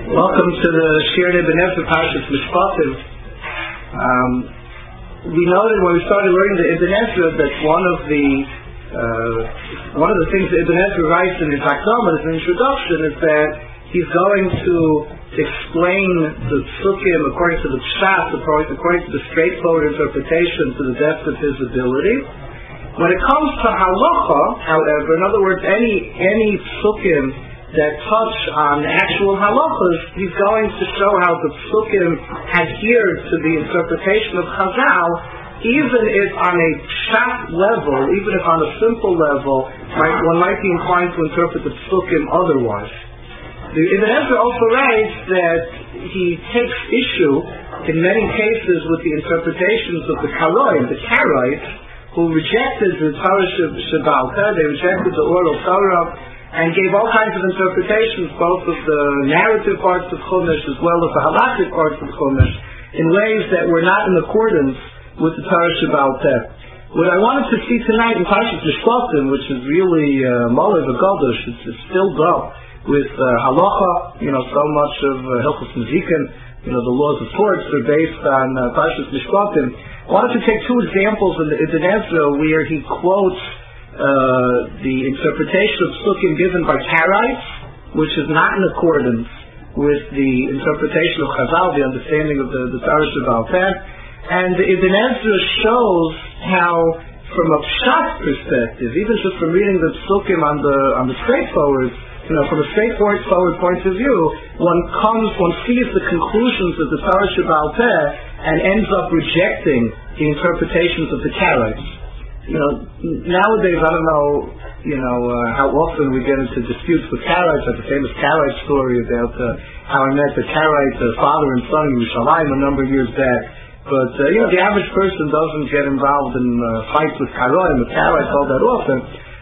Welcome to the Shir Ibn Ezra Parshas Mishpatim. We noted when we started learning the Ibn Ezra that one of the things that Ibn Ezra writes in his Hakdama, as an introduction, is that he's going to explain the Psukim according to the Pshat, according to the straightforward interpretation to the best of his ability. When it comes to Halacha, however, in other words, any Psukim that touch on actual halachas, he's going to show how the Psukim adhere to the interpretation of Chazal, even if on a pshat level, even if on a simple level, one might be inclined to interpret the Psukim otherwise. The Ibn Ezra also writes that he takes issue in many cases with the interpretations of the Karaites, who rejected the Torah Sheba'al Peh, they rejected the oral Torah, and gave all kinds of interpretations, both of the narrative parts of Chumash as well as the halachic parts of Chumash, in ways that were not in accordance with the Torah Sheba'al Peh. What I wanted to see tonight in Parshas Mishpatim, which is really Malav V'Gadosh, it's filled up with halacha, so much of Hilchos Nezikin, the laws of torts are based on Parshas Mishpatim. I wanted to take two examples in the Ibn Ezra where he quotes the interpretation of Psukim given by Karaites, which is not in accordance with the interpretation of Chazal, the understanding of the Torah Sheba'al Peh. And Ibn Ezra shows how, from a pshat perspective, even just from reading the Psukim on the straightforward, from a straightforward point of view, one sees the conclusions of the Torah Sheba'al Peh and ends up rejecting the interpretations of the Karaites. Nowadays, I don't know, how often we get into disputes with Karaites, like the famous Karaite story about how I met the Karaite father and son in Yerushalayim a number of years back. But, the average person doesn't get involved in fights with Karaites all that often.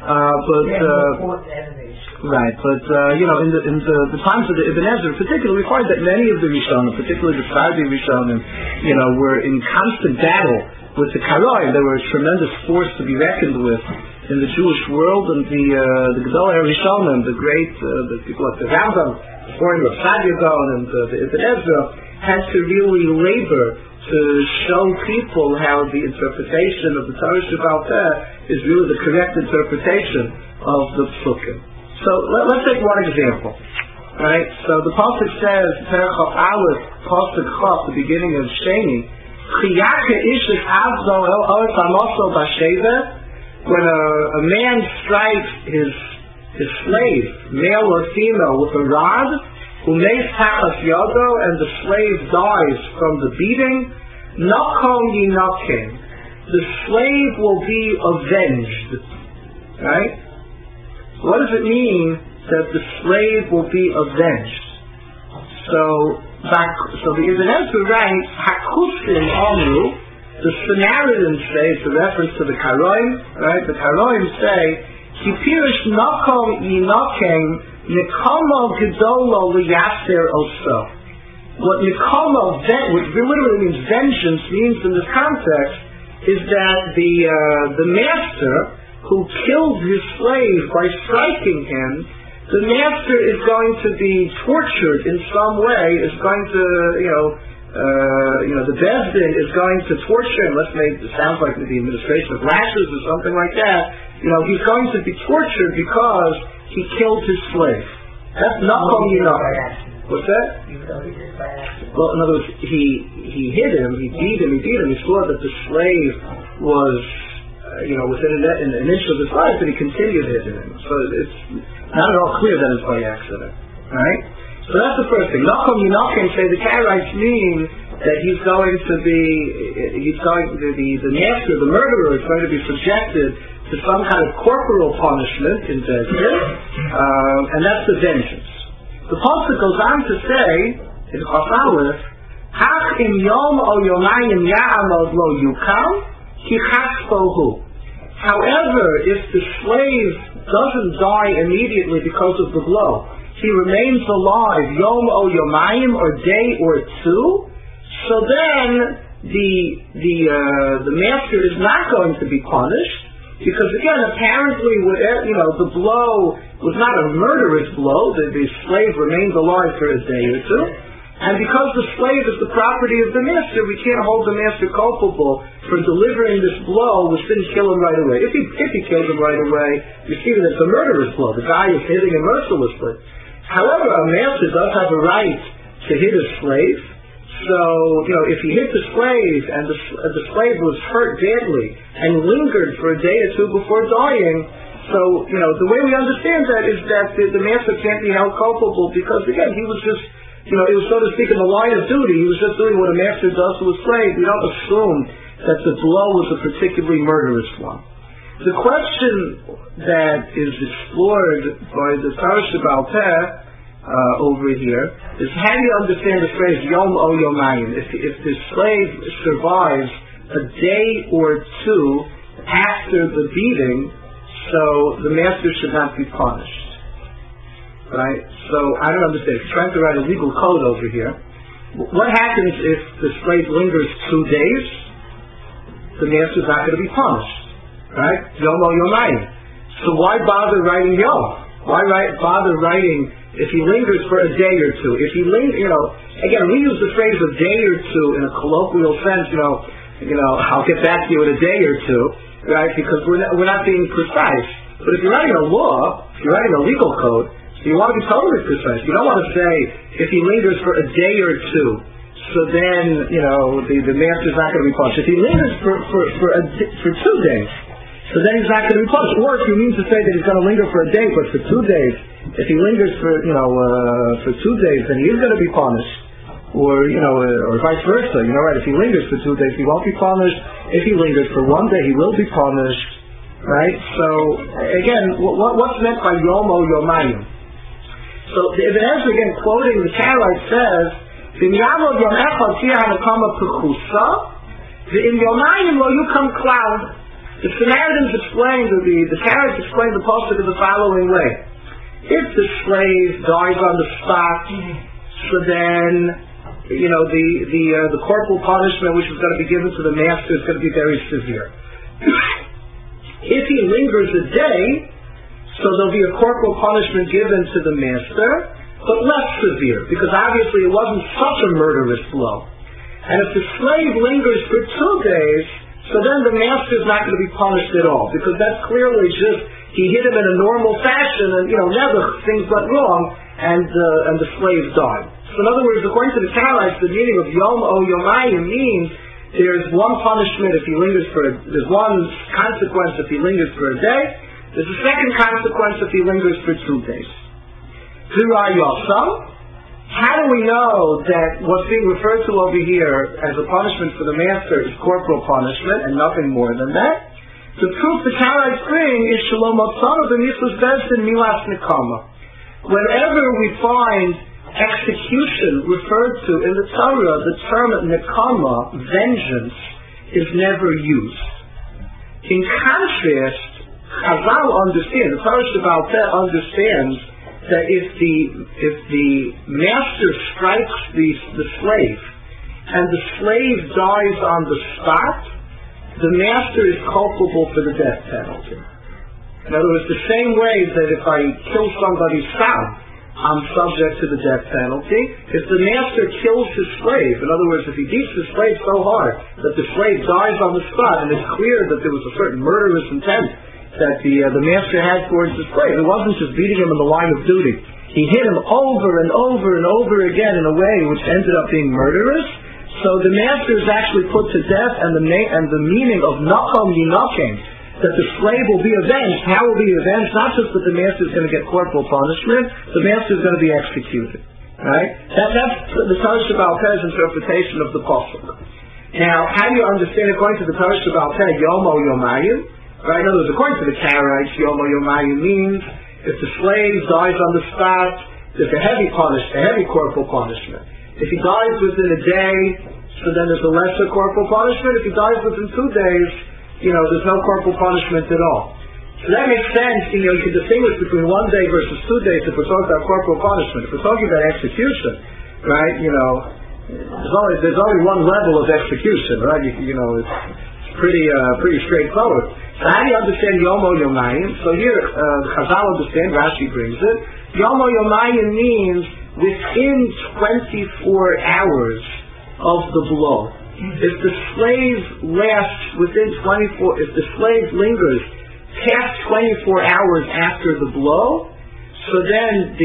Right, but, in the times of the Ibn Ezra, particularly, we find that many of the Rishonim, particularly the Sfardi Rishonim, were in constant battle with the Karaites. They were a tremendous force to be reckoned with in the Jewish world, and the Gedolei Rishonim, the great the people like the Rambam, the Forim of Sadia Gaon, and the Ibn Ezra, had to really labor to show people how the interpretation of the Torah Sheba'al Peh is really the correct interpretation of the Psukim. So let's take one example. Right? So the pasuk says, Perek Chaf Aleph, pasuk Chaf, the beginning of Sheni, when a man strikes his slave, male or female, with a rod, and the slave dies from the beating, the slave will be avenged. Right? What does it mean that the slave will be avenged? So the Ibn Ezra writes, Hakusim Amru, the Samaritans say, it's a reference to the Karaim, right? The Karaim say, Kipirish Nakom Yinakem Nikamo Gedolo Liyaser Oso. What Nikamo, which literally means vengeance, means in this context, is that the master who killed his slave by striking him, the master is going to be tortured in some way, is going to, the Bezdin is going to torture him. It sounds like the administration of lashes or something like that. He's going to be tortured because he killed his slave. That's not What's that? Well, in other words, he hit him, he beat him, he saw that the slave was within an inch of his life, but he continued hitting him. So it's not at all clear that it's by accident. Alright? So that's the first thing. Nakom say the Karaites mean that the master, the murderer, is going to be subjected to some kind of corporal punishment in Bezdin, and that's the vengeance. The pasuk goes on to say, in Chaf Aleph, Hach im yom o yomayim ya'amod lo yukam, ki chaspohu. However, if the slave doesn't die immediately because of the blow, he remains alive yom o yomayim, or day or two, so then the master is not going to be punished, Because again, apparently, the blow was not a murderous blow. The slave remained alive for a day or two. And because the slave is the property of the master, we can't hold the master culpable for delivering this blow which didn't kill him right away. If he killed him right away, you see that it's a murderous blow. The guy is hitting him mercilessly. However, a master does have a right to hit a slave. So, if he hit the slave and the slave was hurt badly and lingered for a day or two before dying, so, the way we understand that is that the master can't be held culpable because, again, he was just, it was, so to speak, in the line of duty. He was just doing what a master does to a slave. We don't assume that the blow was a particularly murderous one. The question that is explored by the Tarsh Baal Peh over here is, how do you understand the phrase Yom O Yomayim? If the slave survives a day or two after the beating, so the master should not be punished. Right? So I don't understand. If you're trying to write a legal code over here, what happens if the slave lingers 2 days? The master's not going to be punished. Right? Yom O Yomayim. So why bother writing Yom? Why bother writing if he lingers for a day or two? If he again, we use the phrase a day or two in a colloquial sense, I'll get back to you in a day or two, right? Because we're not being precise. But if you're writing a law, if you're writing a legal code, you want to be totally precise. You don't want to say, if he lingers for a day or two, so then, the master's not going to be punished. If he lingers for 2 days, so then he's not going to be punished. Or if you mean to say that he's going to linger for a day, but for 2 days, if he lingers for 2 days, then he is going to be punished. Or vice versa. Right? If he lingers for 2 days, he won't be punished. If he lingers for 1 day, he will be punished. Right? So, again, what's meant by Yom O Yomayim? So, the Ibn Ezra, again, quoting the Karaite says, V'miyamod Yom Echad Tia Hanakama Pechusa, V'im Yomayim Lo Yukam Cloud. The Samaritans explained, the Karaite explained the pasuk in the following way. If the slave dies on the spot, so then, the corporal punishment which is going to be given to the master is going to be very severe. If he lingers a day, so there'll be a corporal punishment given to the master, but less severe, because obviously it wasn't such a murderous blow. And if the slave lingers for 2 days, so then the master is not going to be punished at all, because that's clearly just, he hit him in a normal fashion, and never things went wrong, and the slave died. So in other words, according to the Karaites, the meaning of Yom O Yomayim means there's one punishment if he lingers there's one consequence if he lingers for a day, there's a second consequence if he lingers for 2 days. How do we know that what's being referred to over here as a punishment for the master is corporal punishment and nothing more than that? The proof the Karaites bring is Shalom Atzana b'mitzvahs bezdin milas nekama. Whenever we find execution referred to in the Torah, the term nekama, vengeance, is never used. In contrast, Chazal understands, the Torah Baal Peh understands that if the master strikes the slave and the slave dies on the spot, the master is culpable for the death penalty. In other words, the same way that if I kill somebody stam, I'm subject to the death penalty. If the master kills his slave, in other words, if he beats the slave so hard that the slave dies on the spot, and it's clear that there was a certain murderous intent that the master had towards the slave, it wasn't just beating him in the line of duty. He hit him over and over and over again in a way which ended up being murderous. So the master is actually put to death, and the meaning of Nacham Yinakim, that the slave will be avenged. How will be avenged? Not just that the master is going to get corporal punishment, the master is going to be executed. Right? That's the Torah Baal Peh's interpretation of the pasuk. Now, how do you understand, according to the Torah Baal Peh, Yom O Yomayim? Right? In other words, according to the Karaites, Yom O Yomayim means if the slave dies on the spot, there's a heavy corporal punishment. If he dies within a day, so then there's a lesser corporal punishment. If he dies within 2 days, there's no corporal punishment at all. So that makes sense. You can distinguish between 1 day versus 2 days if we're talking about corporal punishment. If we're talking about execution, right? There's only one level of execution, right? It's pretty straightforward. So how do you understand Yomo Yomayim? So here, Chazal understand, Rashi brings it. Yomo Yomayim means within 24 hours of the blow. If the slave lasts within 24, if the slave lingers past 24 hours after the blow, so then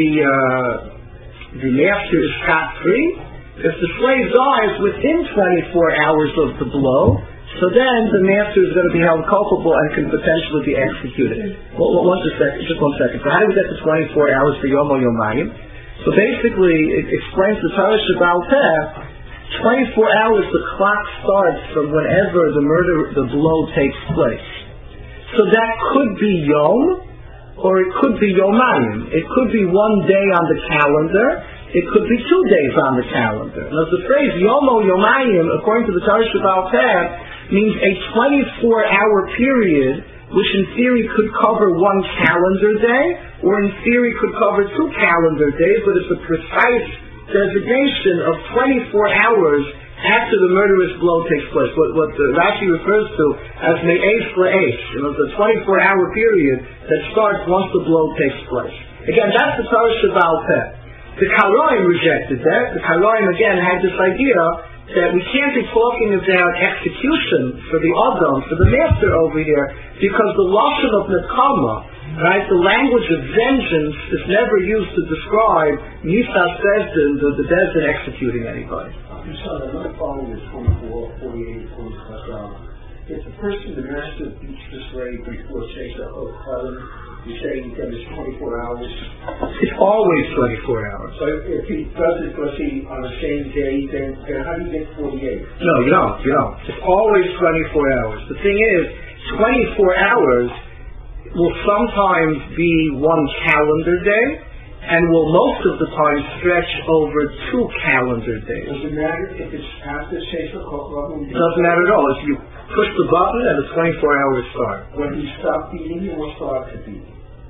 the master is scot-free. If the slave dies within 24 hours of the blow, so then the master is going to be held culpable and can potentially be executed. Well, just one second. So how do we get to 24 hours for Yomo Yomayim? So basically, it explains the Torah Shebaal Peh, 24 hours the clock starts from whenever the blow takes place. So that could be Yom, or it could be Yomayim. It could be one day on the calendar. It could be 2 days on the calendar. Now the phrase Yomo Yomayim, according to the Torah Shebaal Peh, means a 24-hour period, which in theory could cover one calendar day, or in theory could cover 2 calendar days, but it's a precise designation of 24 hours after the murderous blow takes place. What Rashi refers to as me'es le'es, the 24-hour period that starts once the blow takes place. Again, that's the Torah Shebaal Peh. The Karaim rejected that. The Karaim again had this idea that we can't be talking about execution for the Adam, for the master over here, because the lashon of Nekama, right, the language of vengeance is never used to describe Nisas Bezdin, the Bezdin executing anybody. I'm not following this 24, 48, 46. If the person, the master, beats the slave before takes a hook, you're saying that it's 24 hours? It's always 24 hours. So if he does it, on the same day, then how do you get 48? No, you don't. It's always 24 hours. The thing is, 24 hours will sometimes be one calendar day, and will most of the time stretch over 2 calendar days. Does it matter if it's after Sefer Kochel? It doesn't matter at all. If you push the button and the 24 hours start. When he stopped beating, he will start to beat.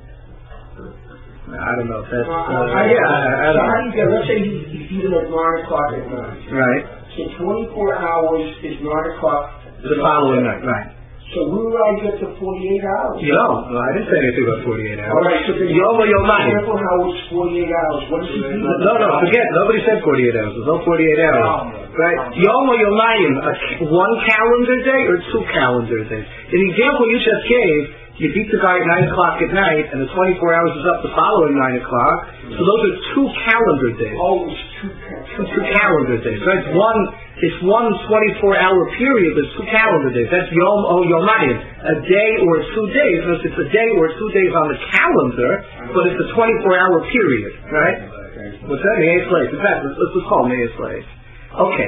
I don't know if that's... I don't know. Let's say he's beating at 9 o'clock at night. Right. So 24 hours is 9 o'clock the following night, right. So when will I get to 48 hours? No, I didn't say anything about 48 hours. All right, so then Yomo Yomayim. Careful how it's 48 hours. What does he do? No, forget. Nobody said 48 hours. There's no 48 hours. Right? Yomo Yomayim, one calendar day or 2 calendar days? In the example you just gave, you beat the guy at 9 o'clock at night, and the 24 hours is up the following 9 o'clock. So those are 2 calendar days. Always 2 calendar days. Right? It's one 24-hour period. There's 2 calendar days. That's Yom O Yomayim, a day or 2 days. It's a day or 2 days on the calendar, but it's a 24-hour period. Right? What's that? Me'es le'es. In fact, let's call it Me'es le'es. Okay.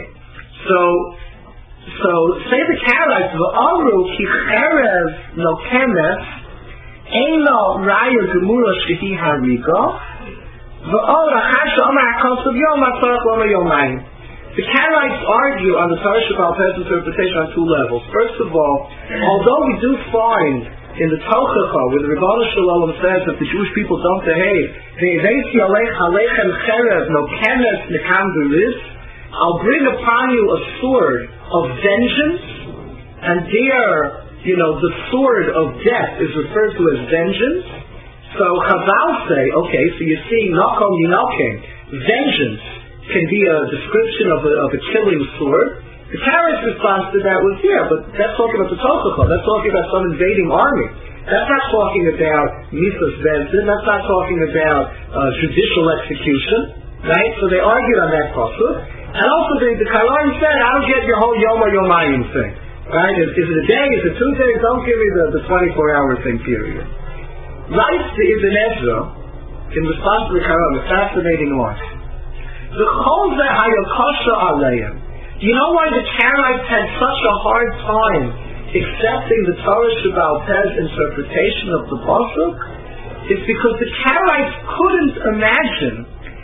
So say the Karaites, v'amru ki cherev nokemes eino raya gemura shehi hariga v'or achar she'omar ha'kosav yom ha'tzorach l'omar yomayim. The Karaites argue on the Torah Shebaal Peh's interpretation on 2 levels. First of all, although we do find in the Tochacha, where the Rebbeinu Shalom says that the Jewish people don't behave, ve'evesi aleichem cherev nokemes nekam v'riz, I'll bring upon you a sword of vengeance, and there, the sword of death is referred to as vengeance. So Chazal say, okay, so you see, Nakom Yinokim, vengeance can be a description of a killing sword. The Karaites' response to that was, yeah, but that's talking about the Tochacha, that's talking about some invading army. That's not talking about Misas Bezdin, that's not talking about judicial execution, right? So they argued on that pasuk. And also the Karaim said, I don't get your whole Yom Yomayim thing. Right? Is it a day? Is it 2 days? Don't give me the 24-hour thing period. Writes the Ibn Ezra, in response to the Karaim, a fascinating line. The Cholze Hayakasha Aleim. Do you know why the Karaites had such a hard time accepting the Torah Shebaal Peh's interpretation of the pasuk? It's because the Karaites couldn't imagine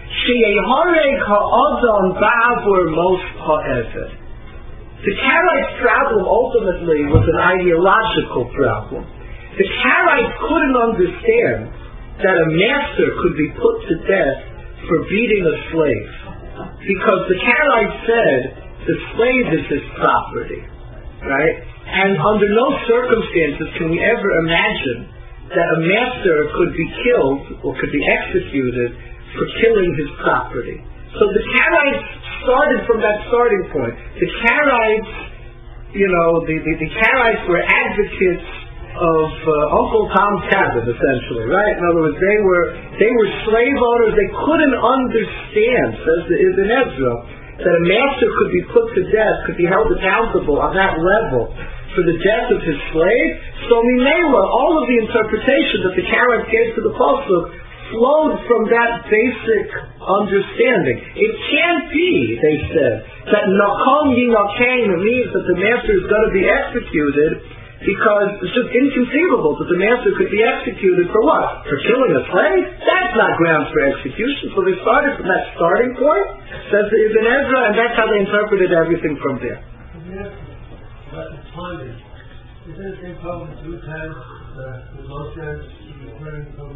the Karaites' problem ultimately was an ideological problem. The Karaites couldn't understand that a master could be put to death for beating a slave, because the Karaites said the slave is his property, right? And under no circumstances can we ever imagine that a master could be killed or could be executed for killing his property. So the Karaites started from that starting point. The Karaites, the Karaites were advocates of Uncle Tom's Cabin, essentially, right? In other words, they were slave owners. They couldn't understand, says the Ibn Ezra, that a master could be put to death, could be held accountable on that level for the death of his slave. So Mimela, all of the interpretation that the Karaites gave to the Pasuk flowed from that basic understanding. It can't be, they said, that Nakom Yinakein means that the master is going to be executed, because it's just inconceivable that the master could be executed for what? For killing a slave? That's not grounds for execution. So they started from that starting point, says the Ibn Ezra, and that's how they interpreted everything from there. About the timing, is there anything problem two times the Moshe referring from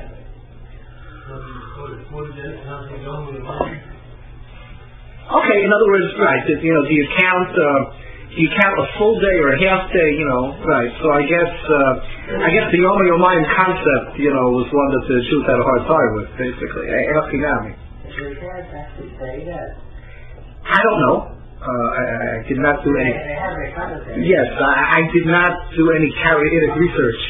40 days, how they go with the money? Okay, in other words, right, do you count a full day or a half day, right, so I guess the Yom HaYomayim concept, was one that the Jews had a hard time with, basically. Asking me. Did the Karaites actually say that? I don't know. I did not do any. They have their conversation. Yes, I did not do any Karaitic research.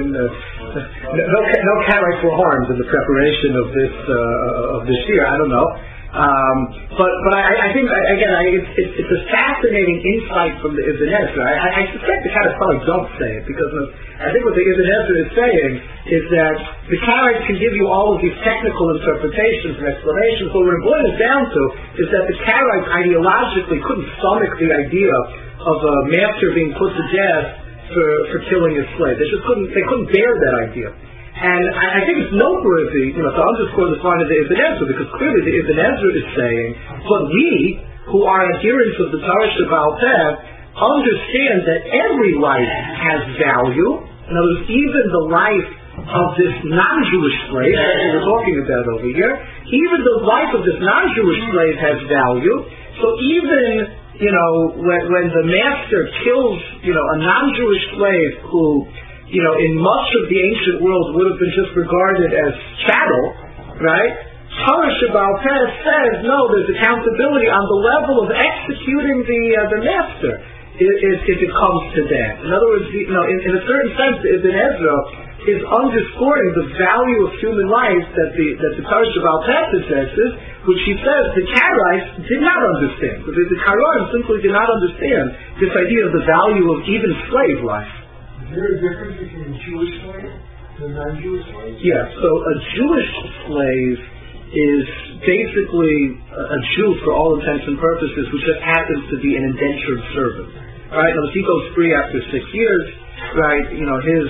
No Karaites were harmed in the preparation of this year. I don't know. But I think again it's a fascinating insight from the Ibn Ezra. I suspect the Karaites probably don't say it, because I think what the Ibn Ezra is saying is that the Karaites can give you all of these technical interpretations and explanations, but what it boils down to is that the Karaites ideologically couldn't stomach the idea of a master being put to death for killing his slave. They couldn't bear that idea. And I think it's noteworthy, to underscore the line of the Ibn Ezra, because clearly the Ibn Ezra is saying, but we, who are adherents of the Torah Shebaal Peh, understand that every life has value. In other words, even the life of this non-Jewish slave, that we're talking about over here, even the life of this non-Jewish slave has value. So even, when the master kills, a non-Jewish slave who, in much of the ancient world would have been just regarded as chattel, right? Torah Shebaal Peh says, no, there's accountability on the level of executing the master if it comes to that. In other words, in a certain sense, Ibn Ezra is underscoring the value of human life that the Torah Shebaal Peh possesses, which he says the Karaites did not understand. The Karaites simply did not understand this idea of the value of even slave life. Is there a difference between a Jewish slave and a non-Jewish slave? Yeah, so a Jewish slave is basically a Jew for all intents and purposes, who just happens to be an indentured servant. Right? Now, if he goes free after 6 years, right? His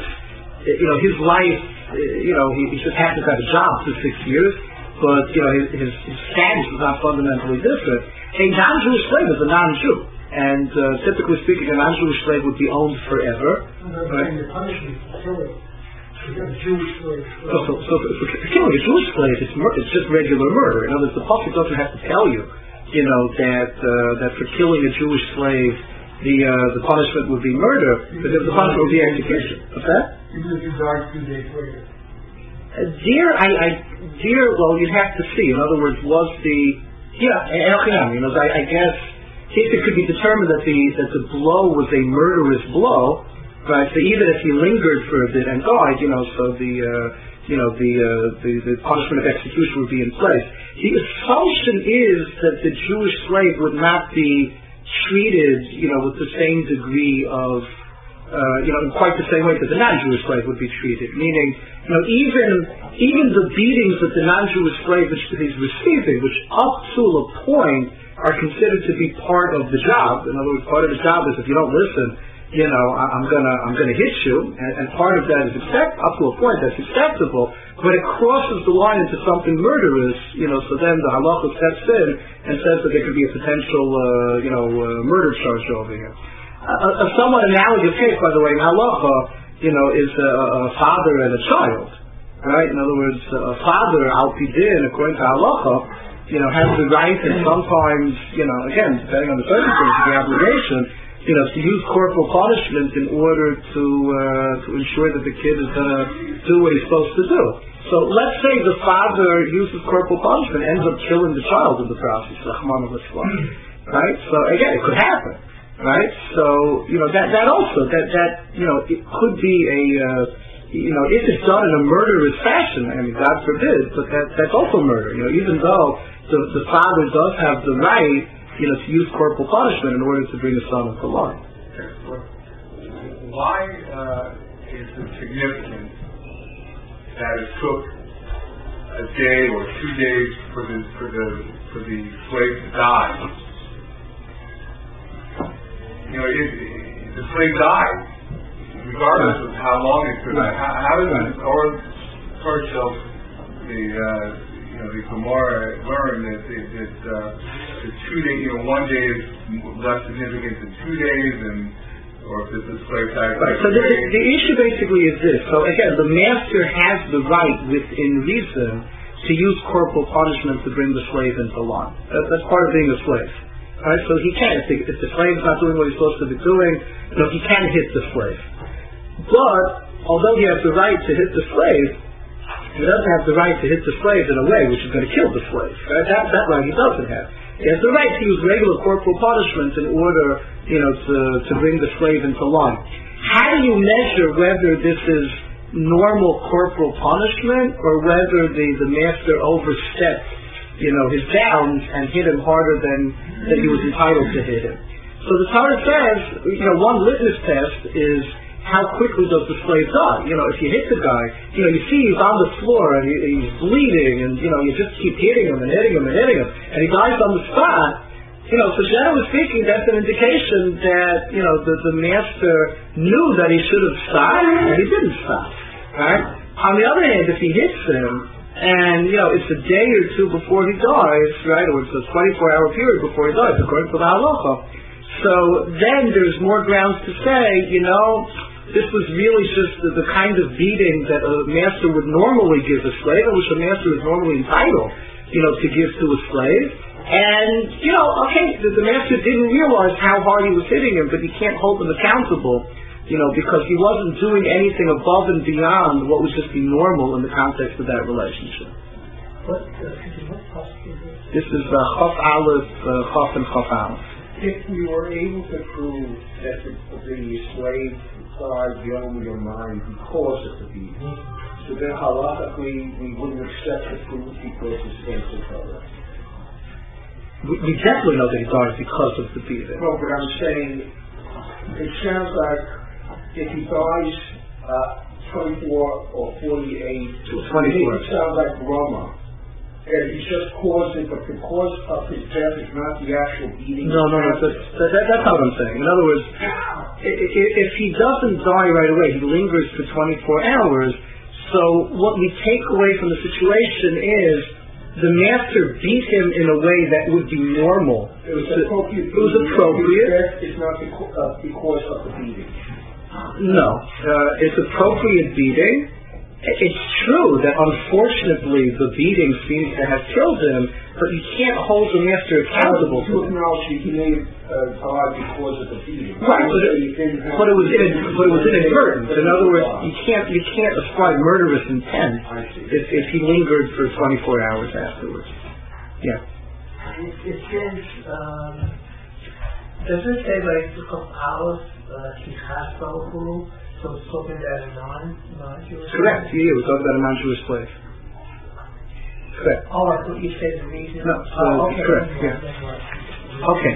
life, he just happens to have a job for 6 years, but his status is not fundamentally different. A non-Jewish slave is a non-Jew. And typically speaking, a non-Jewish slave would be owned forever. Right? The punishment for killing a Jewish slave. So for killing a Jewish slave, it's just regular murder. In other words, the Pasuk doesn't have to tell you, that for killing a Jewish slave, the punishment would be murder, but the punishment would be execution. What's that? Even if you died 2 days later. Well, you'd have to see. In other words, was I guess, if it could be determined that the blow was a murderous blow, right? So even if he lingered for a bit and died, so the punishment of execution would be in place. The assumption is that the Jewish slave would not be treated, with the same degree of, in quite the same way that the non-Jewish slave would be treated. Meaning, even the beatings that the non-Jewish slave is receiving, which up to a point are considered to be part of the job. In other words, part of the job is if you don't listen, I'm gonna hit you, and part of that is up to a point that's acceptable. But it crosses the line into something murderous, so then the halacha steps in and says that there could be a potential, murder charge over here. A somewhat analogous case, by the way, in halacha, is a father and a child, right? In other words, a father, al pi din, according to halacha, has the right, and sometimes, again, depending on the circumstances, the obligation, to use corporal punishment in order to ensure that the kid is going to do what he's supposed to do. So let's say the father uses corporal punishment, ends up killing the child in the process, right? So again, it could happen, right? So that also it could be a if it's done in a murderous fashion. I mean, God forbid, but that's also murder. Even though the father does have the right, to use corporal punishment in order to bring his son into line. Why is it significant that it took a day or 2 days for the slave to die? The slave died, regardless of how long it took. How does it, or first the Gemara learned that 2 days, 1 day is less significant than 2 days, or if it's a slave tax. Right. So the issue basically is this. So again, the master has the right, within reason, to use corporal punishment to bring the slave into line. That's part of being a slave. Right? So he can. If the slave's not doing what he's supposed to be doing, he can hit the slave. But although he has the right to hit the slave, he doesn't have the right to hit the slave in a way which is going to kill the slave. Right? That right he doesn't have. He has the right to use regular corporal punishment in order, to bring the slave into line. How do you measure whether this is normal corporal punishment or whether the master overstepped, his bounds and hit him harder than he was entitled to hit him? So the Torah says, one litmus test is how quickly does the slave die? If you hit the guy, you see he's on the floor and he's bleeding, and you just keep hitting him and hitting him and hitting him, and he dies on the spot. So generally speaking, that's an indication that the master knew that he should have stopped, and he didn't stop. Right? On the other hand, if he hits him, and it's a day or two before he dies, right, or it's a 24-hour period before he dies, according to the halacha, so then there's more grounds to say, this was really just the kind of beating that a master would normally give a slave, and which a master is normally entitled, to give to a slave. And, the master didn't realize how hard he was hitting him, but he can't hold him accountable, because he wasn't doing anything above and beyond what would just be normal in the context of that relationship. This is Chaf Aleph, Chaf and Chaf Aleph. If we were able to prove that the slave died beyond your mind because of the beating, so then halachically we wouldn't accept the proof because it's against the Torah. We definitely know that he died because of the beating. No, but I'm saying it sounds like if he dies 24 or 48, 24. It sounds like Roma. And he's just caused it, but the cause of his death is not the actual beating. No, that's not what I'm saying. In other words, if he doesn't die right away, he lingers for 24 hours. So what we take away from the situation is the master beat him in a way that would be normal. It was appropriate. It's not because of the beating. No, it's appropriate beating. It's true that unfortunately the beating seems to have killed him, but you can't hold the master accountable for it. He may have died because of the beating. Right, but it was inadvertent. In other words, you can't ascribe murderous intent if he lingered for 24 hours afterwards. Yeah. It says, does it say like the hours he has so it's talking about a non-Jewish? Correct. Yeah, we're talking about a non-Jewish slave. Correct. Oh, I thought you said the reason. No, okay. Correct. Yeah. Okay.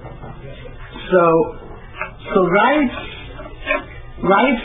So writes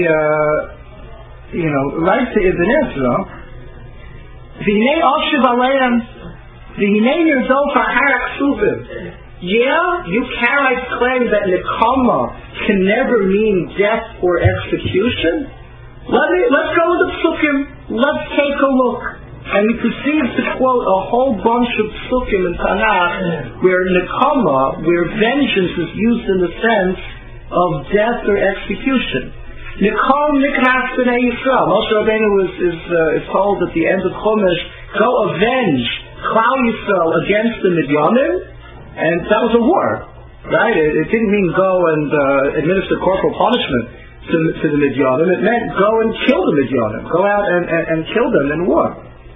to Ibn Ezra, V'hinei oshiv aleim, v'hinei nirdof ha'harak suvim. Yeah, you cannot claim that Nekama can never mean death or execution. Let's go with the psukim. Let's take a look. And we proceed to quote a whole bunch of psukim in Tanakh where Nekama, where vengeance is used in the sense of death or execution. Nekam nikras b'nei Yisrael. Moshe Rabbeinu is told at the end of Chumash, go avenge Klal Yisrael against the Midyanim. And that was a war. right? It didn't mean go and administer corporal punishment to the Midyanim. It meant go and kill the Midyanim. Go out and kill them in war.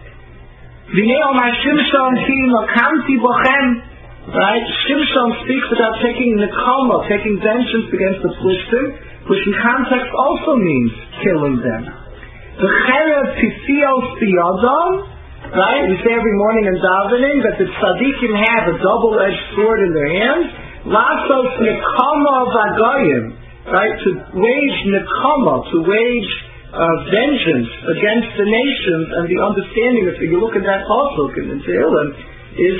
Right? Shimshon speaks about taking nekama, taking vengeance against the Plishtim, which in context also means killing them. The cherev pifios biyadam, right? We say every morning in davening that the tzaddikim have a double-edged sword in their hands. Lasos nekama v'agayim, right? To wage nekama, to wage vengeance against the nations, and the understanding, if you look at that pasuk in Tehillim, is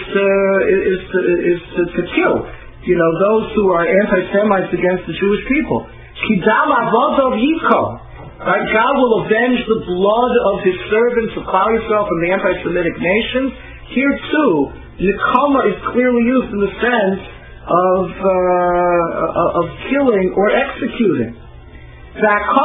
to kill, those who are anti-Semites against the Jewish people. Kidam avadav yikol, right? God will avenge the blood of His servants of Klal Yisrael from the anti-Semitic nations. Here too, nekama is clearly used in the sense of killing or executing. So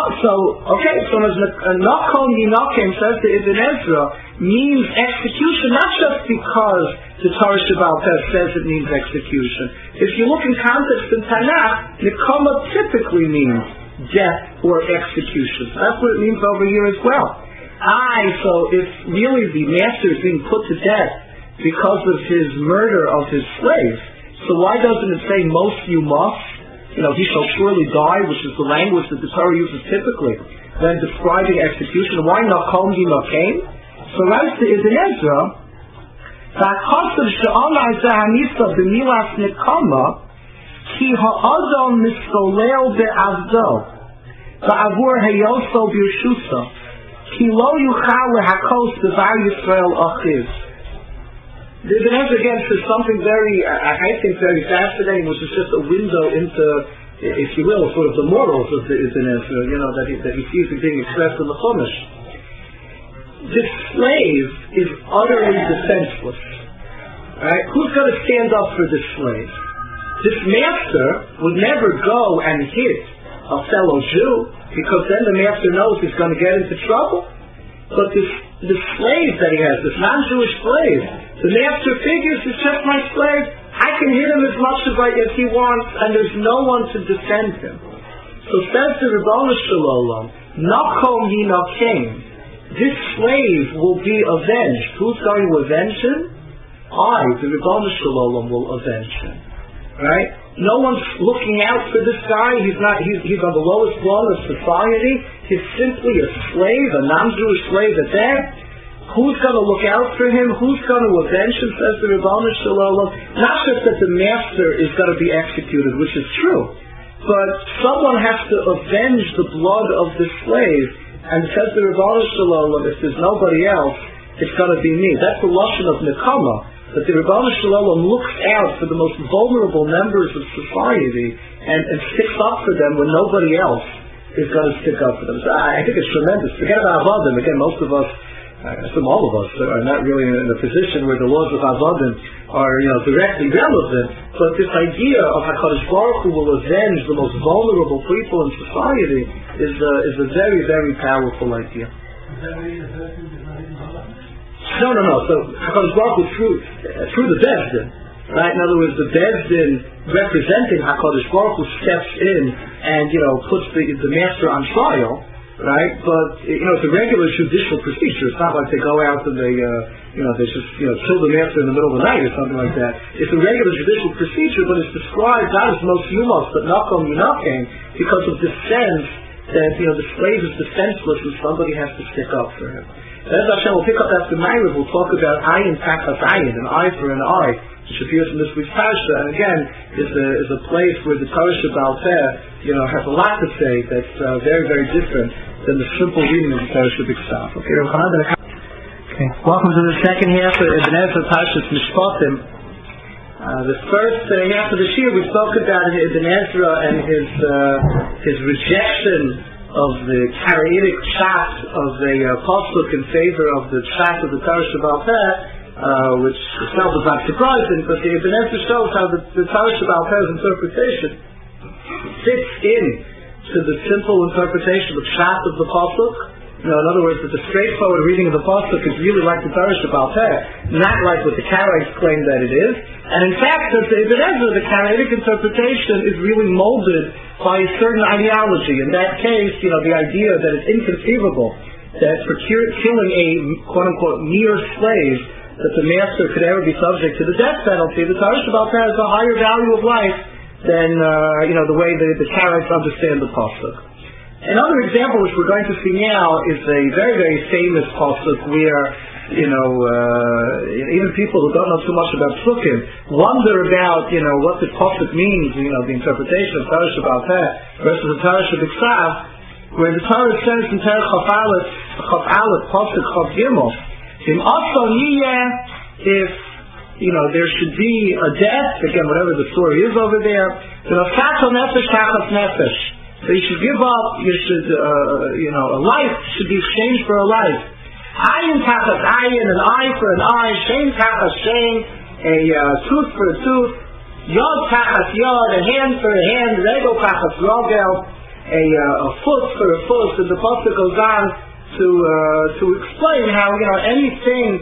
as Nakom Yinakim says to Ibn Ezra, means execution, not just because the Torah Shebaal Peh says it means execution. If you look in context in Tanakh, Nekama typically means death or execution. So that's what it means over here as well. So if really the master is being put to death because of his murder of his slaves, so why doesn't it say most you must? He shall surely die, which is the language that the Torah uses typically when describing execution. Why not Nakom Yinakim? So writes the Ibn Ezra, V'achosov she'amar ze'hanisa b'milas nekama ki ha'adam misolel be'avdo v'avur heyoso b'yeshusa ki lo yuchal lehakos b'var Yisrael achiv. The Ibn Ezra again says something I think very fascinating, which is just a window into, if you will, sort of the morals of the Ibn Ezra, that he sees it being expressed in the Chumash. This slave is utterly defenseless. Right? Who's going to stand up for this slave? This master would never go and hit a fellow Jew, because then the master knows he's going to get into trouble. But the slave that he has, this non-Jewish slave, the master figures, it's just my slave, I can hit him as much as he wants, and there's no one to defend him. So says the Rebbeinu Shalom, Nakom Yinakim, this slave will be avenged. Who's going to avenge him? The Rebbeinu Shalom will avenge him. Right? No one's looking out for this guy. He's on the lowest rung of society. He's simply a slave, a non-Jewish slave at that. Who's going to look out for him? Who's going to avenge him, says the Rebbeinu Shalom? Not just that the master is going to be executed, which is true, but someone has to avenge the blood of the slave. And says the Rebbeinu Shalom, if there's nobody else, it's going to be me. That's the lashon of nekama. That the Rebbeinu Shalom looks out for the most vulnerable members of society and sticks up for them when nobody else is going to stick up for them. So I think it's tremendous. Forget about Avodim. Again, most of us, I assume all of us, are not really in a position where the laws of Avodim are directly relevant. But this idea of HaKadosh Baruch Hu will avenge the most vulnerable people in society is a very, very powerful idea. No. So HaKadosh Baruch Hu through the Bezdin, right? In other words, the Bezdin representing HaKadosh Baruch Hu steps in and puts the master on trial, right? But it's a regular judicial procedure. It's not like they go out and they just kill the master in the middle of the night or something like that. It's a regular judicial procedure, but it's described not as most humos, but Nakom Yinakim, because of this sense that the slave is defenseless and somebody has to stick up for him. As Hashem will pick up after Ma'ariv, we'll talk about ayin takas ayin, an eye for an eye, which appears in this week's parsha, and again is a place where the Torah Shebaal Peh has a lot to say that's very, very different than the simple reading of the Torah Shebiksav. Okay, welcome to the second half of Ibn Ezra Parshas Mishpatim. The first half of the year we spoke about Ibn Ezra and his rejection of the Karayitic pshat of the pasuk in favor of the pshat of the Torah Shebaal Peh, which itself is not surprising, but the Ibn Ezra shows how the Torah Shebaal Peh's interpretation fits in to the simple interpretation of pshat of the pasuk, In other words, that the straightforward reading of the pasuk is really like the Torah Shebaal Peh, not like what the Karaites claim that it is. And in fact, the Ibn Ezra, the Karaitic interpretation, is really molded by a certain ideology. In that case, the idea that it's inconceivable that for killing a quote-unquote mere slave, that the master could ever be subject to the death penalty. The Torah Shebaal Peh has a higher value of life than the way the Karaites understand the pasuk. Another example, which we're going to see now, is a very, very famous pasuk where, even people who don't know too much about psukim wonder about, what the pasuk means, the interpretation of Torah Shebaal Peh versus the Torah Shebiksav, where the Torah says in Terech Chav Aleph, pasuk Chav Gimel, Im Aso Yiyeh, if there should be a death, again, whatever the story is over there, then a fatal nefesh tachas nefesh. So you should give up, a life should be exchanged for a life. Ayin tachas ayin, an eye for an eye, shein tachas shein, a tooth for a tooth, yod tachas yod, a hand for a hand, regel tachas rogel, a foot for a foot. And the pasuk goes on to explain how anything,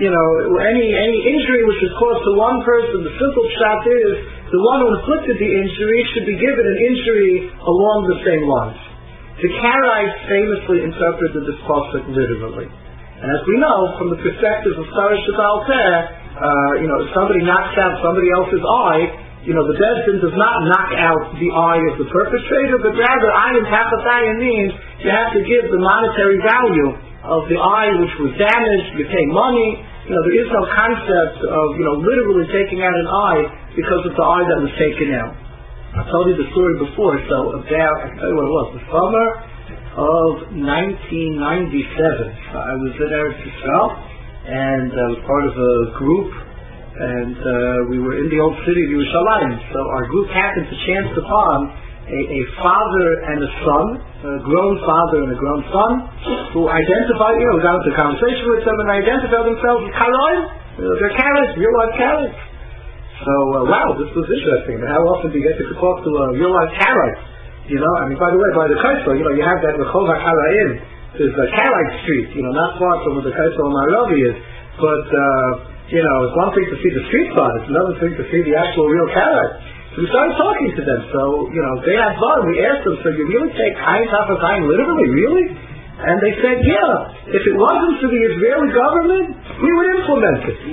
any injury which is caused to one person, the simple shot is the one who inflicted the injury should be given an injury along the same lines. The Karaites famously interpreted this pasuk literally, and as we know from the perspective of Torah Shebaal Peh, if somebody knocks out somebody else's eye, the Beis Din does not knock out the eye of the perpetrator, but rather ayin tachas ayin means you have to give the monetary value of the eye which was damaged. You pay money. There is no concept of literally taking out an eye because of the eye that was taken out. I told you the story before. So I can tell you what it was. The summer of 1997, I was in Eretz Yisrael, and I was part of a group, and we were in the old city of Yerushalayim. So our group happened to chance upon a father and a son, a grown father and a grown son, who identified, we got into conversation with them, and they identified themselves as Karaites. They're Karaites, real-life Karaites. So, wow, this was interesting. How often do you get to talk to a real-life Karaite? By the way, by the Kaisel, you have that Rechov HaKaraim. There's a Karaite street, not far from where the Kaisel Maravi is. But, it's one thing to see the street side, it's another thing to see the actual real Karaite. So we started talking to them. So, they had fun. We asked them, so you really take ayin tachas ayin literally? Really? And they said, yeah. If it wasn't for the Israeli government, we would implement it.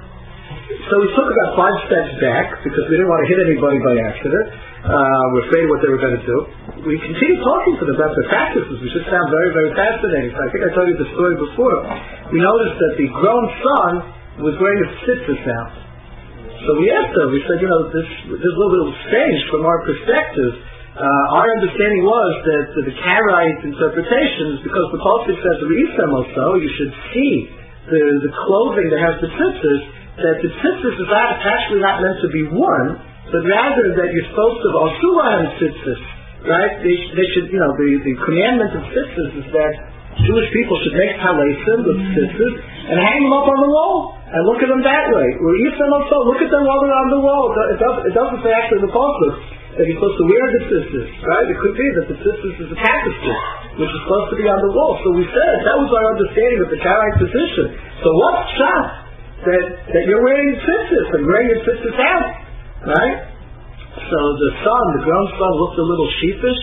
So we took about 5 steps back, because we didn't want to hit anybody by accident. We're afraid of what they were going to do. We continued talking to them about their practices, which just sound very, very fascinating. So I think I told you the story before. We noticed that the grown son was wearing a tzitzis now. So we asked them, we said, this is a little bit strange from our perspective. Our understanding was that the Karaite interpretation is because the pasuk says, you should see the clothing that has the tzitzis, that the tzitzis is actually not meant to be worn, but rather that you're supposed to asura and tzitzis, right? They should, the commandment of tzitzis is that Jewish people should make talesim with tzitzis and hang them up on the wall and look at them that way. Or look at them while they're on the wall. It doesn't say actually in the pasuk that you're supposed to wear the tzitzis, right? It could be that the tzitzis is a tapestry which is supposed to be on the wall. So we said that was our understanding of the Karaite position. So what's shot that you're wearing tzitzis and wearing your tzitzis out, right? So the grown son, looked a little sheepish,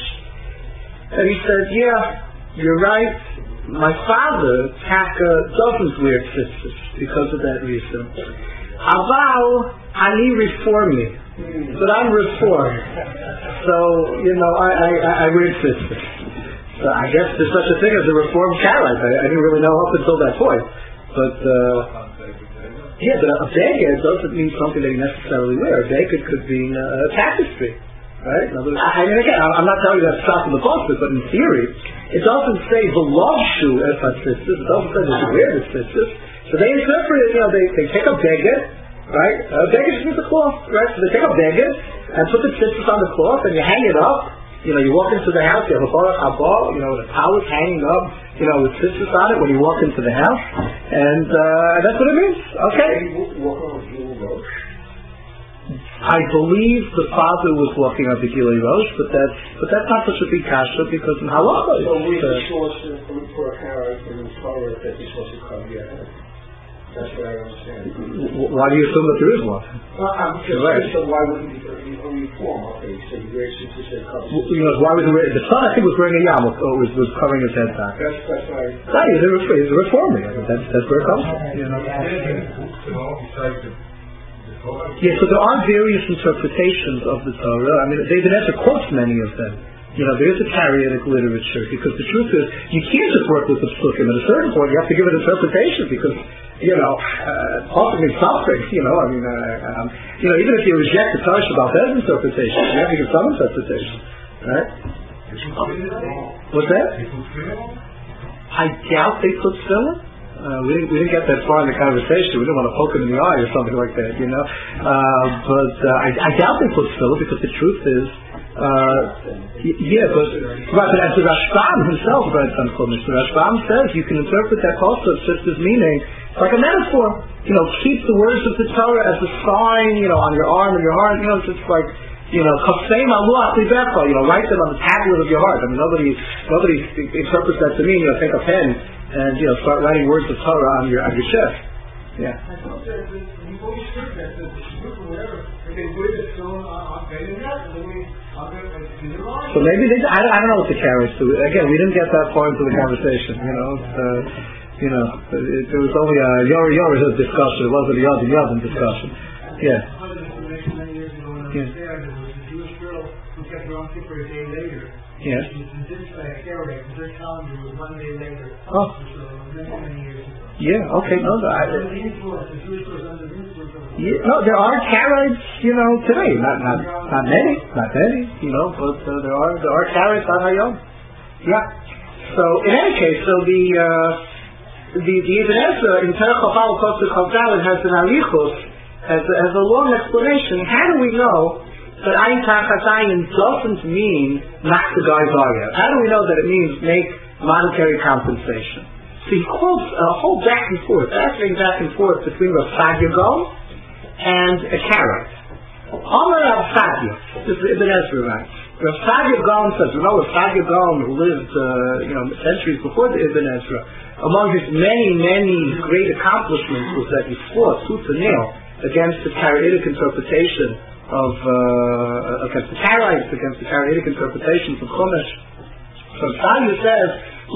and he said, "Yeah, you're right. My father, Taka, doesn't wear tzitzis because of that reason. Aval, ani reformi, but I'm reformed. So, I wear tzitzis. So I guess there's such a thing as a reformed Karaite. I didn't really know up until that point. But, but a beged doesn't mean something that you necessarily wear. A beged could mean a tapestry. Right? Again, I'm not telling you that's stopped in the pasuk, but in theory, it doesn't say the love shoe as a tzitzis. It doesn't say that you wear the tzitzis. So they interpret it, they take a beged, right? A beged is a cloth, right? So they take a beged and put the tzitzis on the cloth and you hang it up. You walk into the house, you have a baruch haba, the towel is hanging up, with tzitzis on it when you walk into the house. And that's what it means. Okay. I believe the father was walking on the Gilei Rosh, but that's not such a big kasha because in halacha. So we the source for a character in the Torah that you're supposed to cover your head. That's what I understand. Why do you assume that there is one? I'm just saying, so why wouldn't you reform? Okay, so you wear 6% cover. Why was the son? I think was wearing a yarmulke, or was covering his head back. That's right. No, he's a reformer. That's where it comes from. Yeah, so there are various interpretations of the Torah. I mean, Ibn Ezra quotes many of them. There is a Karayitic literature, because the truth is, you can't just work with the psukim. At a certain point, you have to give it interpretation, because, talking means something, even if you reject the Torah about that interpretation, you have to give some interpretation, right? What's that? I doubt they put tefillin. We didn't get that far in the conversation. We didn't want to poke him in the eye or something like that, But I doubt they put tefillin, because the truth is, but as the Rashbam himself writes on Chumash, the Rashbam says you can interpret that also just as meaning, like a metaphor. Keep the words of the Torah as a sign, on your arm and your heart. Just like, Kafseim Alu Atlibecha, write them on the tablet of your heart. I mean, nobody interprets that to mean, take a pen and start writing words of Torah on your chest. Yeah. So maybe they. I don't know what the carrots do. Again, we didn't get that far into the conversation. There was only a Yor discussion. It wasn't a Yadin discussion. Yeah. Yeah. Jewish girl who kept her on for a day later. Yes. She didn't say a calendar, because her calendar was 1 day later. Oh. So many years ago. Yeah, okay, no, there are carrots, today. Not many, but there are carrots on Hayom. Yeah. So in any case, the Ibn Ezra in Terech Chafal Kosher Chavdal has an alichus, has a long explanation. How do we know that Ayin Tachat Ayin doesn't mean knock the guy's eye out? How do we know that it means make monetary compensation? So he quotes a whole back and forth between Rav Sadia Gaon and a carrot. Amar Rav Sadia, this is Ibn Ezra writes. Rav Sadia Gaon says, Rav Sadia Gaon, who lived centuries before the Ibn Ezra, among his many great accomplishments was that he fought tooth and nail against the Karayitic interpretation against the Karaites, against the Karayitic interpretations of Chumash. So Sadia says,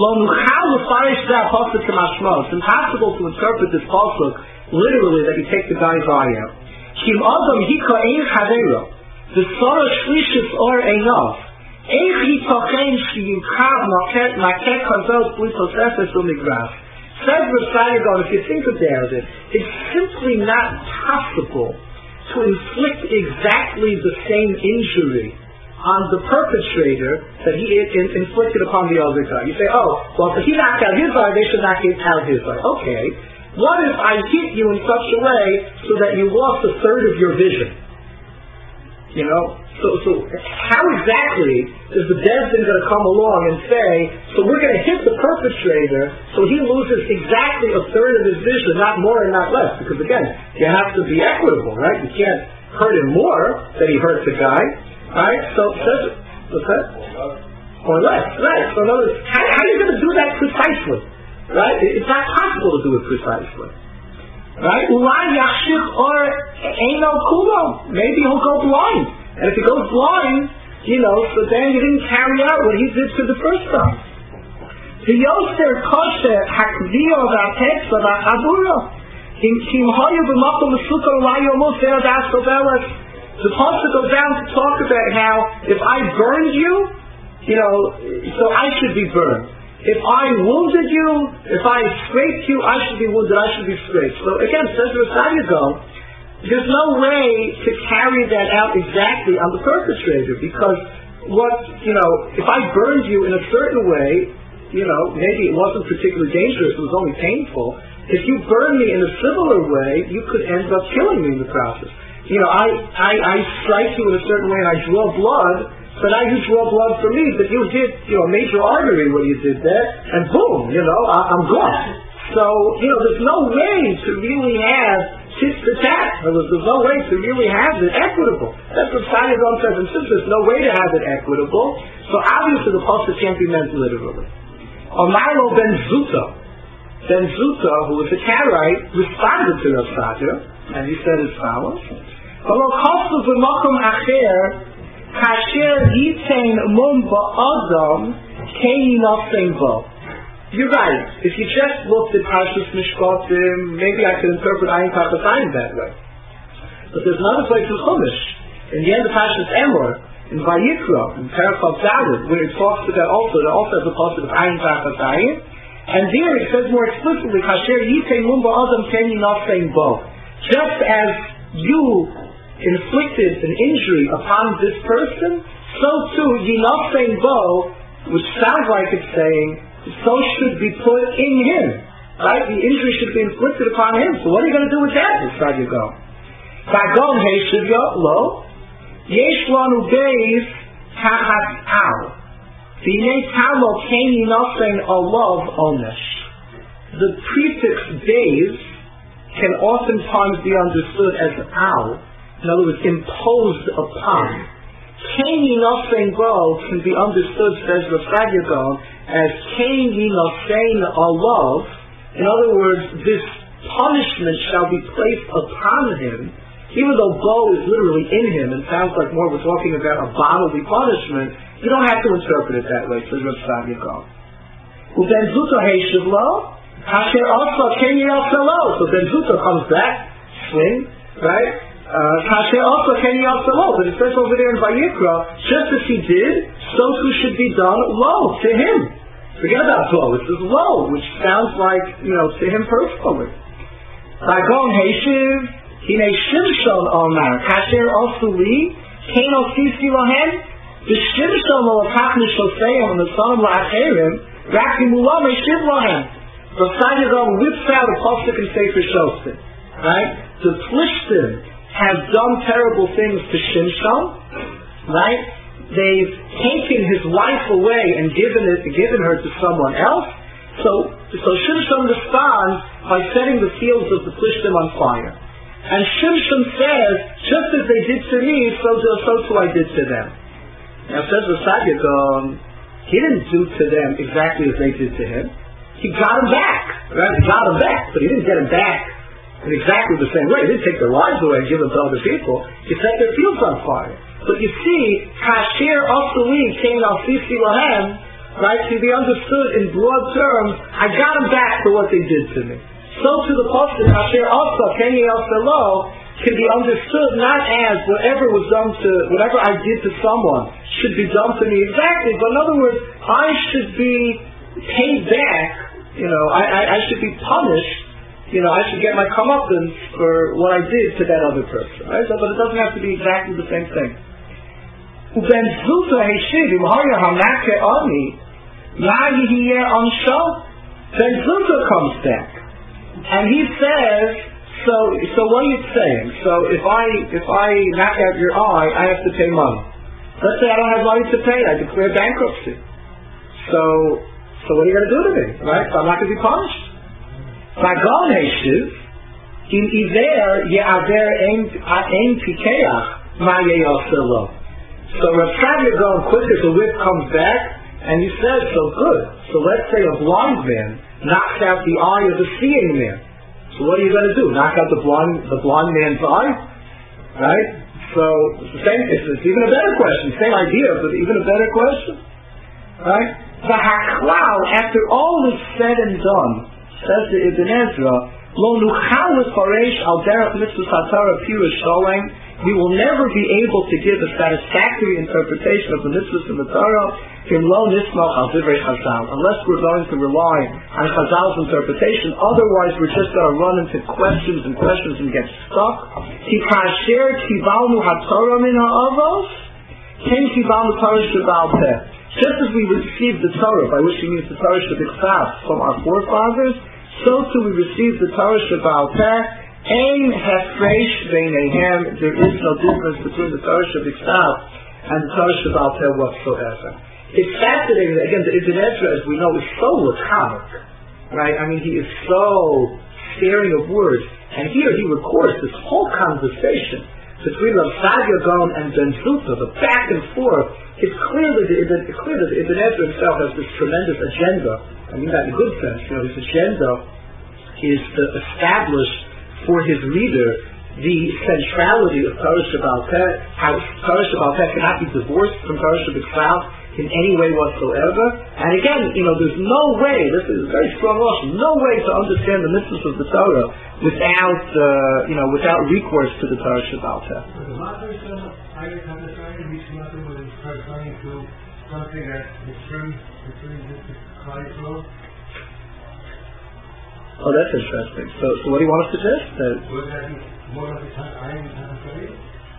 it's impossible to interpret this pasuk literally that you take the guy's eye out. The Sorah Shlishis or enough. Says Rav, if you think about it, it's simply not possible to inflict exactly the same injury on the perpetrator that he inflicted upon the other guy. You say, if he knocked out his eye, they should knock out his eye. Okay. What if I hit you in such a way so that you lost a third of your vision? So how exactly is the Bezdin going to come along and say, so we're going to hit the perpetrator so he loses exactly a third of his vision, not more and not less? Because again, you have to be equitable, right? You can't hurt him more than he hurt the guy. Right? So, what's that? Or less, right? So, in other words, how are you going to do that precisely? Right? It's not possible to do it precisely. Right? Maybe he'll go blind. And if he goes blind, so then he didn't carry out what he did to the first time. The Yoster Kosher Hakvio Vateksa Vachabura. The pasuk goes down to talk about how if I burned you, so I should be burned. If I wounded you, if I scraped you, I should be wounded, I should be scraped. So again, says Rav Sadia Gaon, there's no way to carry that out exactly on the perpetrator, because if I burned you in a certain way, maybe it wasn't particularly dangerous, it was only painful. If you burn me in a similar way, you could end up killing me in the process. I strike you in a certain way and I draw blood, so now you draw blood from me, but you hit, a major artery when you did that, and boom, I'm gone. So, there's no way to really have tit for tat. There's no way to really have it equitable. That's what Sanya Gaon says, and since there's no way to have it equitable, so obviously the pasuk can't be meant literally. Omaro ben Zuta, who was a Karaite, responded to Rav Sadia, and he said as follows: "V'lo kostu b'makom acher, kasher yitein mum ba'adam, kein nothing bo." You're right. If you just looked at Parshas Mishpatim, maybe I could interpret Ayin Tachas Ayin that way. But there's another place in Chumash, in the end of Parshas Emor, in Vayikra, in Perikov David, where it talks about also, it also has a passage of Ayin Tachas Ayin, and there it says more explicitly, Kasher Yitei Mum Ba'adam Keni Nafein Bo. Just as you inflicted an injury upon this person, so too Yinafein Bo, which sounds like it's saying, so should be put in him. Right? The injury should be inflicted upon him. So what are you going to do with that? Inside you go. Vagon heishivya lo. Yesh lanu beis tachas al. V'nei tamo keni nothing alav onesh. The prefix beis can oftentimes be understood as al. In other words, imposed upon. Keni nothing go can be understood, says Rav Sadia Gaon, as Keni nothing alav. In other words, this punishment shall be placed upon him, even though bo is literally in him and sounds like more we're talking about a bodily punishment. You don't have to interpret it that way, says Rav Sadia Gaon. Uben zuto heishiv lo, hasher also Keni also lo. So Ben Zuto comes back, swing, right? Kasher also Keni also lo, but it says over there in Vayikra, just as he did, so too should be done lo to him. Forget about lo, it says lo, which sounds like, to him personally. Vagon heishiv, hine shimshon omar, kasher also li, keno sisi lohem, the shimshon lo lakach nishoseyim, and the son of la'acherim, rakim ulam eshiv lohem. The Sadia Gaon whips out a pasuk in Sefer Shostin, right? The Plishtim have done terrible things to Shimshon, right? They've taken his wife away and given her to someone else. So Shimshon responds by setting the fields of the Plishtim on fire. And Shimshon says, just as they did to me, so too I did to them. Now says the Sadia Gaon, he didn't do to them exactly as they did to him. He got them back, right? He got them back, but he didn't get them back in exactly the same way. He didn't take their lives away and give them to other people. He set their fields on fire. But you see, Kasher Osuli came al Sisi Lahem, right, to be understood in broad terms, I got them back for what they did to me. So to the pasuk, Kasher Osa, Keni El Selo, can be understood not as whatever I did to someone should be done to me exactly, but in other words, I should be paid back, I should be punished, I should get my comeuppance for what I did to that other person, right? So, but it doesn't have to be exactly the same thing. Ben Zuta heishiv im haya hamake ani la yihiyeh ansho. Ben Zuta comes back and he says, so what are you saying? So if I knock out your eye, I have to pay money. Let's say I don't have money to pay, I declare bankruptcy. So what are you going to do to me, right? So I'm not going to be punished. Vagon heishiv im iver ye'aver ein pikeach ma yeyoselo. So Rav Sadia Gaon, quick as the whip, comes back and he says, so good. So let's say a blind man knocks out the eye of a seeing man. So what are you going to do? Knock out the blind man's eye? Right? So it's the same. It's even a better question. Same idea, but even a better question. Right? The Haklau, after all is said and done, says the Ibn Ezra, Lo nuchal lefaresh al derech mitzvus hatara pirush sholem. We will never be able to give a satisfactory interpretation of the mitzvahs in the Torah in lo nismach al divrei Chazal, unless we're going to rely on Chazal's interpretation. Otherwise, we're just going to run into questions and get stuck. Ki kasher kivalnu haTorah min ha'avos, ken kivalnu Torah sheba'al peh. Just as we received the Torah, by which he means the Torah sheba'al from our forefathers, so too we received the Torah sheba'al peh. Ein hefresh beineihem, there is no difference between the Torah sheba'al and the Torah sheba'al peh whatsoever. It's fascinating. Again, the Ibn Ezra, as we know, is so laconic, right? I mean, he is so sharing of words. And here he records this whole conversation between Rav Sadia Gaon and Ben Zuta, the back and forth. It's clear that Ibn Ezra himself has this tremendous agenda. I mean that in a good sense. His agenda is to establish for his reader the centrality of Torah Shebaal Peh, how Torah Shebaal Peh cannot be divorced from Torah Shebikfal in any way whatsoever. And again, there's no way, this is a very strong notion, no way to understand the mitzvahs of the Torah without recourse to the Torah Shebaal Peh. Corresponding to something that is true this Klal Yisrael. Oh, that's interesting. So what do you want us to test? Would that be more of the iron Tachasayim?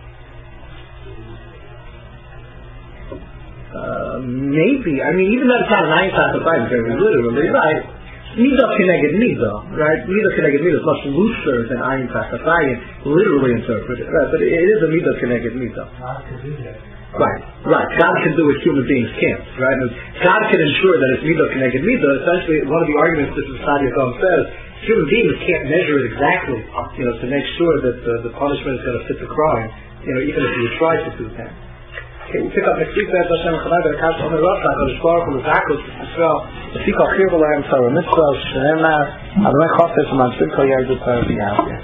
Maybe. I mean, even though it's not an iron Tachasayim, very literally, right? Midah Keneged Midah, right? Midah Keneged Midah is much looser than iron Tachasayim, literally interpreted, right? But it is a Midah Keneged Midah. God can do that. Right. God can do what human beings can't, right? And God can ensure that it's midah connected midah. Essentially, one of the arguments that Sadia Gaon says, human beings can't measure it exactly, to make sure that the punishment is going to fit the crime, even if you try to do that. Okay, we'll pick up next week. That's Hashem Chanai Ben Akash Omer Ratzah HaMishbar from the Zakos Yisrael the Fikach Hirvelaim Torah Mitzvah Shema Adonai Chofetz U'Mantzin Kol Yerdut Torah B'Yaveh.